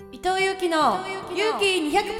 伊藤祐希の勇気 200%。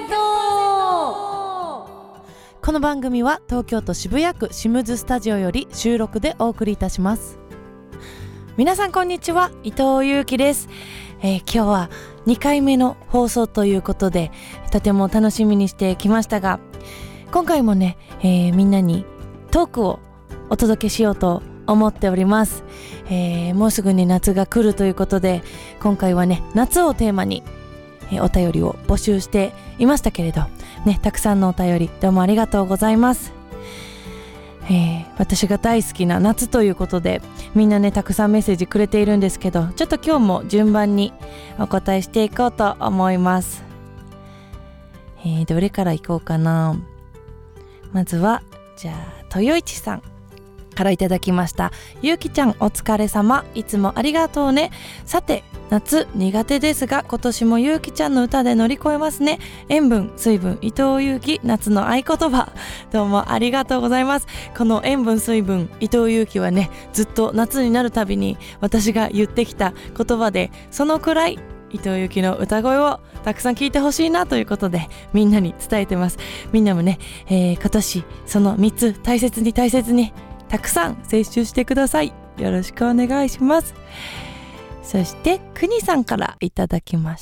この番組は東京都渋谷区シムズスタジオより収録でお送りいたします。皆さんこんにちは、伊藤祐希です。今日は2回目の放送ということでとても楽しみにしてきましたが、今回もね、みんなにトークをお届けしようと思っております。もうすぐに夏が来るということで、今回はね夏をテーマに、お便りを募集していましたけれどね、たくさんのお便りどうもありがとうございます。私が大好きな夏ということでみんなねたくさんメッセージくれているんですけど、ちょっと今日も順番にお答えしていこうと思います。どれからいこうかな。まずはじゃあ豊一さんからいただきました。ゆうきちゃんお疲れ様、いつもありがとうね。さて夏苦手ですが今年もゆうきちゃんの歌で乗り越えますね。塩分水分伊藤祐希、夏の合言葉。どうもありがとうございます。この塩分水分伊藤祐希はね、ずっと夏になるたびに私が言ってきた言葉で、そのくらい伊藤祐希の歌声をたくさん聞いてほしいなということでみんなに伝えてます。みんなもね、今年その3つ大切にたくさん摂取してください。よろしくお願いします。そしてくにさんからいただきました。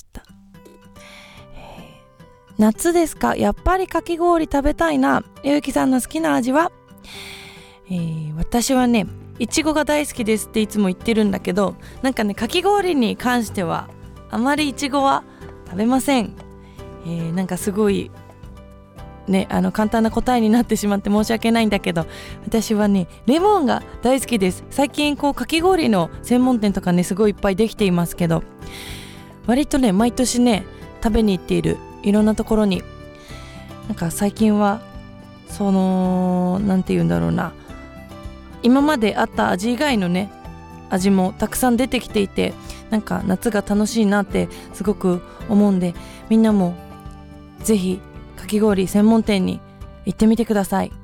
夏ですか、やっぱりかき氷食べたいな。ゆうきさんの好きな味は？私はねいちごが大好きですっていつも言ってるんだけど、なんかねかき氷に関してはあまりいちごは食べません。なんかすごいね、簡単な答えになってしまって申し訳ないんだけど、私はねレモンが大好きです。最近こうかき氷の専門店とかねすごいいっぱいできていますけど、割とね毎年ね食べに行っている、いろんなところに。なんか最近はそのなんて言うんだろうな、今まであった味以外のね味もたくさん出てきていて、なんか夏が楽しいなってすごく思うんで、みんなもぜひかき氷専門店に行ってみてください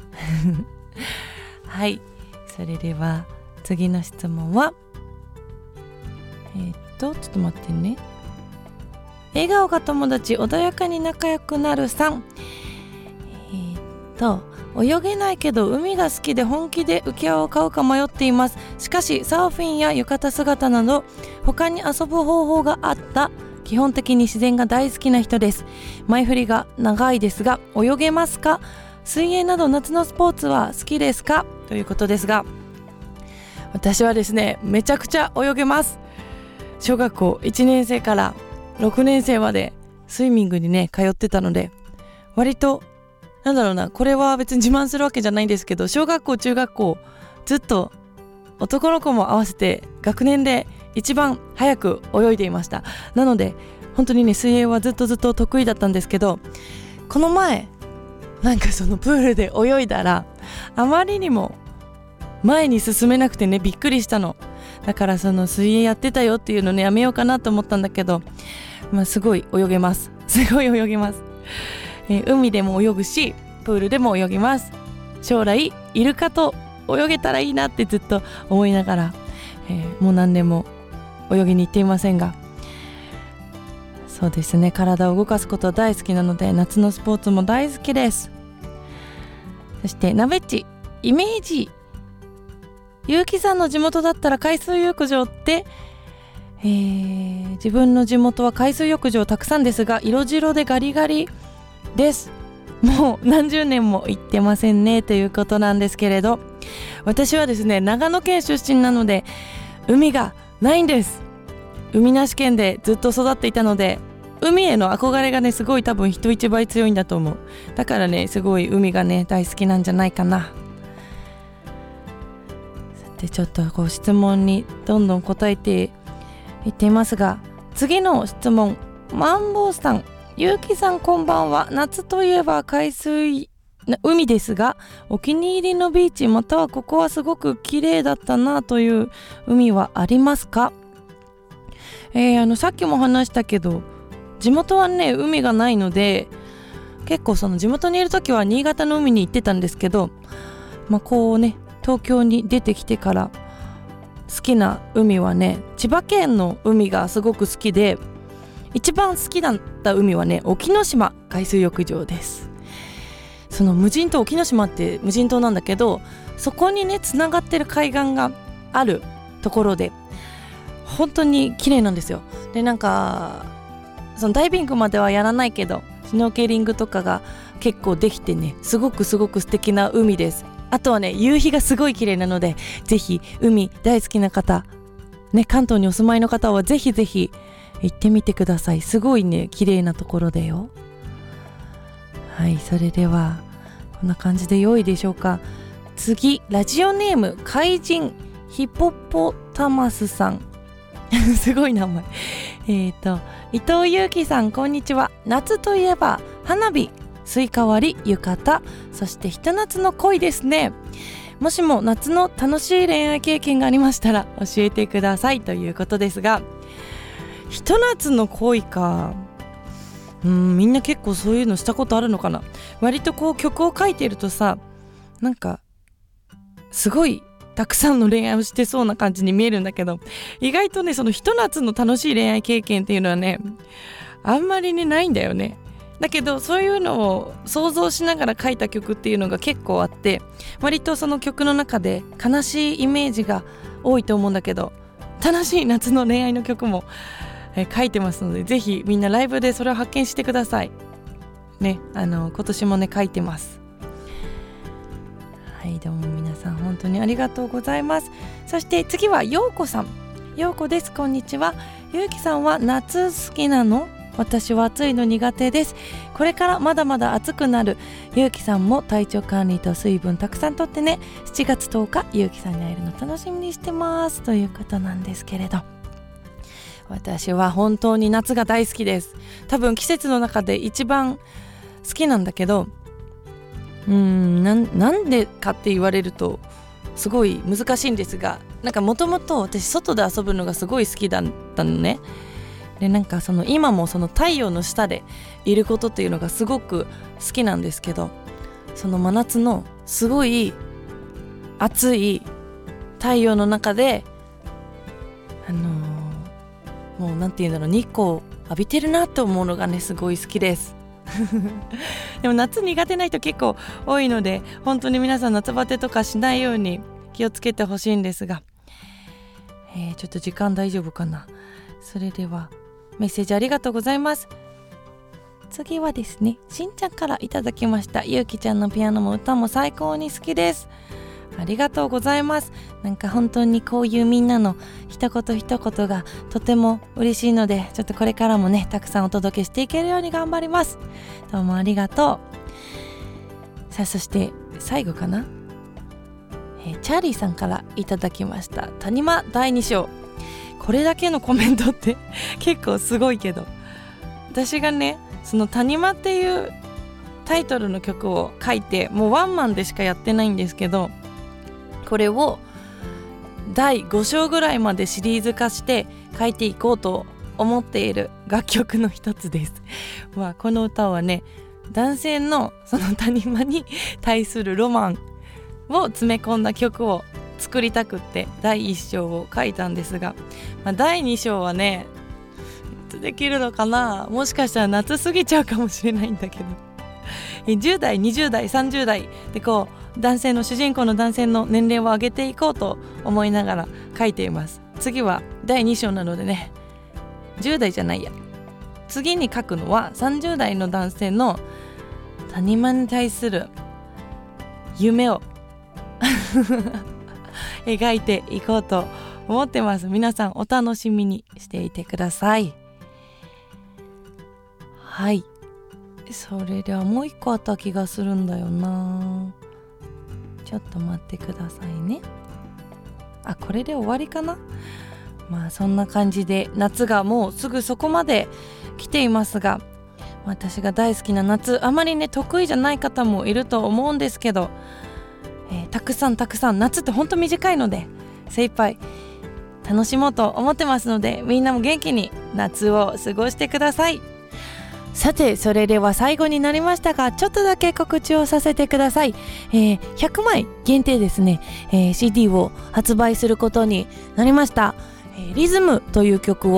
はい、それでは次の質問はちょっと待ってね。笑顔が友達、穏やかに仲良くなるさん。泳げないけど海が好きで本気で浮き輪を買うか迷っています。しかしサーフィンや浴衣姿など他に遊ぶ方法があった。基本的に自然が大好きな人です。前振りが長いですが泳げますか？水泳など夏のスポーツは好きですか？ということですが、私はですねめちゃくちゃ泳げます。小学校1年生から6年生までスイミングにね通ってたので、割となんだろうな、これは別に自慢するわけじゃないんですけど、小学校中学校ずっと男の子も合わせて学年で一番早く泳いでいました。なので本当にね水泳はずっと得意だったんですけど、この前なんかそのプールで泳いだらあまりにも前に進めなくてねびっくりしたの。だからその水泳やってたよっていうのねやめようかなと思ったんだけど、すごい泳げます。海でも泳ぐしプールでも泳ぎます。将来イルカと泳げたらいいなってずっと思いながら、もう何年も泳ぎに行っていませんが、そうですね、体を動かすことは大好きなので夏のスポーツも大好きです。そしてなべっち、イメージ、ゆうきさんの地元だったら海水浴場って、自分の地元は海水浴場たくさんですが色白でガリガリです。もう何十年も行ってませんねということなんですけれど、私はですね長野県出身なので海がないんです。海なし県でずっと育っていたので海への憧れがねすごい多分人一倍強いんだと思う。だからねすごい海がね大好きなんじゃないかな。さてちょっとこう質問にどんどん答えていっていますが、次の質問、マンボウさん、ゆうきさんこんばんは。夏といえば海ですがお気に入りのビーチまたはここはすごく綺麗だったなという海はありますか？さっきも話したけど地元はね海がないので、結構その地元にいる時は新潟の海に行ってたんですけど、こうね東京に出てきてから好きな海はね千葉県の海がすごく好きで、 一番好きだった海はね、沖ノ島海水浴場です。その無人島、沖ノ島って無人島なんだけど、そこにねつながってる海岸があるところで本当に綺麗なんですよ。でなんかそのダイビングまではやらないけどシュノーケリングとかが結構できてね、すごく素敵な海です。あとはね、夕日がすごい綺麗なので、ぜひ海大好きな方ね、関東にお住まいの方はぜひ行ってみてください。すごいね綺麗なところだよ。はい、それではこんな感じで良いでしょうか。次、ラジオネーム怪人ヒポポタマスさんすごい名前。伊藤祐樹さん、こんにちは。夏といえば花火、スイカ割り、浴衣、そしてひと夏の恋ですね。もしも夏の楽しい恋愛経験がありましたら教えてくださいということですが、ひと夏の恋か。みんな結構そういうのしたことあるのかな。割とこう曲を書いてるとさ、なんかすごいたくさんの恋愛をしてそうな感じに見えるんだけど、意外とねそのひと夏の楽しい恋愛経験っていうのはねあんまりねないんだよね。だけどそういうのを想像しながら書いた曲っていうのが結構あって、割とその曲の中で悲しいイメージが多いと思うんだけど、楽しい夏の恋愛の曲も書いてますので、ぜひみんなライブでそれを発見してくださいね。今年もね書いてます。はい、どうも皆さん本当にありがとうございます。そして次はようこさん。ようこです、こんにちは。ゆうきさんは夏好きなの？私は暑いの苦手です。これからまだまだ暑くなる。ゆうきさんも体調管理と水分たくさんとってね。7月10日ゆうきさんに会えるの楽しみにしてますということなんですけれど、私は本当に夏が大好きです。多分季節の中で一番好きなんだけど、なんでかって言われるとすごい難しいんですが、なんかもともと私外で遊ぶのがすごい好きだったのね。でなんかその今もその太陽の下でいることっていうのがすごく好きなんですけど、その真夏のすごい暑い太陽の中でもうなんていうんだろう、日光を浴びてるなって思うのがねすごい好きですでも夏苦手な人結構多いので、本当に皆さん夏バテとかしないように気をつけてほしいんですが、ちょっと時間大丈夫かな。それではメッセージありがとうございます。次はですね、しんちゃんからいただきました。ゆうきちゃんのピアノも歌も最高に好きです。ありがとうございます。なんか本当にこういうみんなの一言一言がとても嬉しいので、ちょっとこれからもねたくさんお届けしていけるように頑張ります。どうもありがとう。さあそして最後かな、チャーリーさんからいただきました。谷間第2章。これだけのコメントって結構すごいけど、私がねその谷間っていうタイトルの曲を書いてもうワンマンでしかやってないんですけど、これを第5章ぐらいまでシリーズ化して書いていこうと思っている楽曲の一つです。この歌はね、男性のその谷間に対するロマンを詰め込んだ曲を作りたくって第1章を書いたんですが、第2章はねいつできるのかな。もしかしたら夏過ぎちゃうかもしれないんだけど10代20代30代でこう男性の主人公の男性の年齢を上げていこうと思いながら書いています。次は第2章なのでね、10代じゃないや、次に書くのは30代の男性の谷間に対する夢を描いていこうと思ってます。皆さんお楽しみにしていてください。はい、それではもう一個あった気がするんだよな。ちょっと待ってくださいね。これで終わりかな。そんな感じで夏がもうすぐそこまで来ていますが、私が大好きな夏、あまりね得意じゃない方もいると思うんですけど、たくさん夏ってほんと短いので精一杯楽しもうと思ってますので、みんなも元気に夏を過ごしてください。さてそれでは最後になりましたが、ちょっとだけ告知をさせてください。100枚限定ですね、CD を発売することになりました。リズムという曲を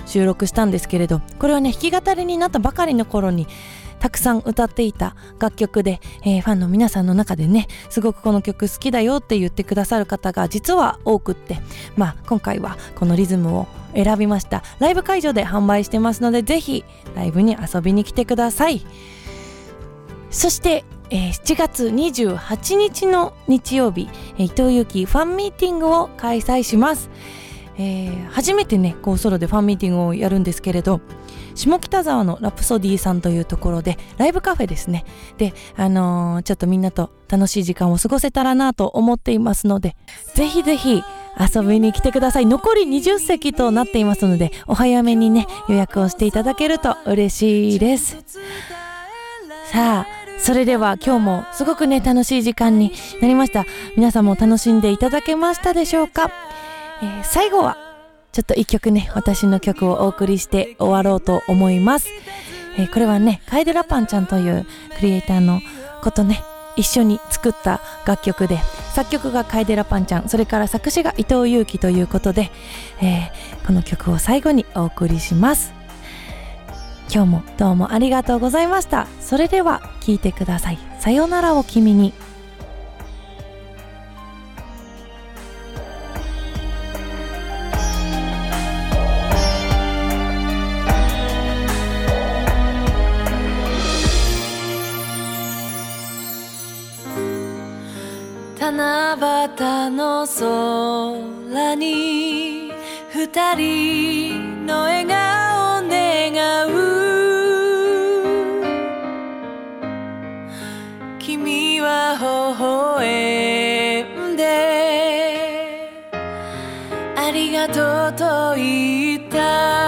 収録したんですけれど、これはね弾き語りになったばかりの頃にたくさん歌っていた楽曲で、ファンの皆さんの中でねすごくこの曲好きだよって言ってくださる方が実は多くって、今回はこのリズムを選びました。ライブ会場で販売してますので、ぜひライブに遊びに来てください。そして、7月28日の日曜日、伊藤有希ファンミーティングを開催します。初めてねこうソロでファンミーティングをやるんですけれど、下北沢のラプソディさんというところでライブカフェですね。で、ちょっとみんなと楽しい時間を過ごせたらなと思っていますので、ぜひぜひ遊びに来てください。残り20席となっていますので、お早めにね予約をしていただけると嬉しいです。さあ、それでは今日もすごくね楽しい時間になりました。皆さんも楽しんでいただけましたでしょうか。最後はちょっと一曲ね私の曲をお送りして終わろうと思います。これはね楓ラパンちゃんというクリエイターのことね一緒に作った楽曲で、作曲が楓ラパンちゃん、それから作詞が伊藤有希ということで、この曲を最後にお送りします。今日もどうもありがとうございました。それでは聴いてください。さよならを君に。七夕の空に二人の笑顔願う。君は微笑んでありがとうと言った。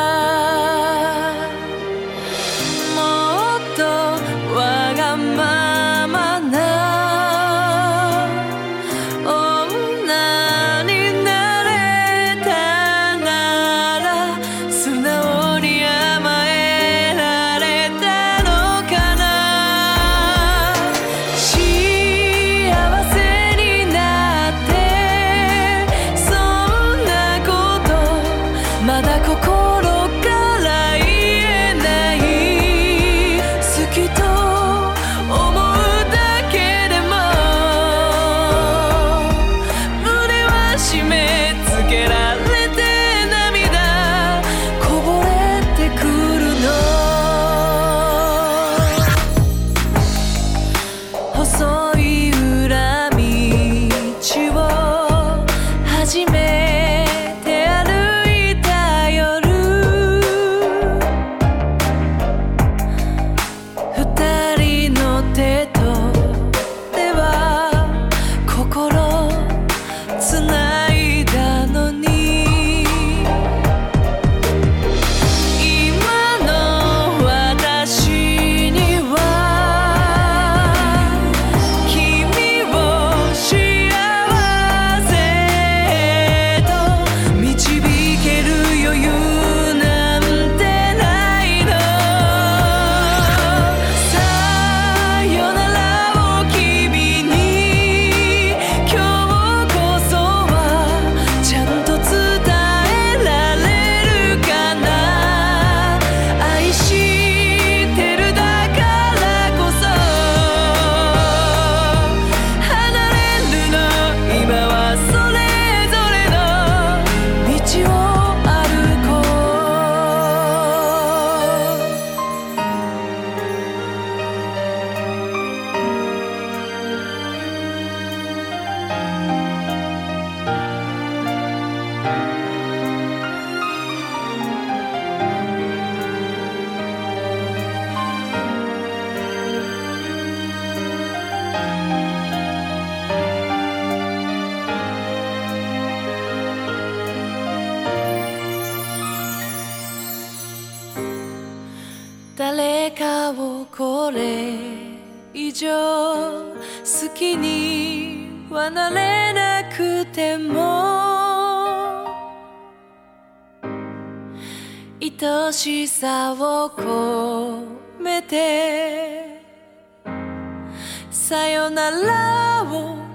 もっとわがままな誰かをこれ以上好きにはなれなくても、愛しさを込めてさよならを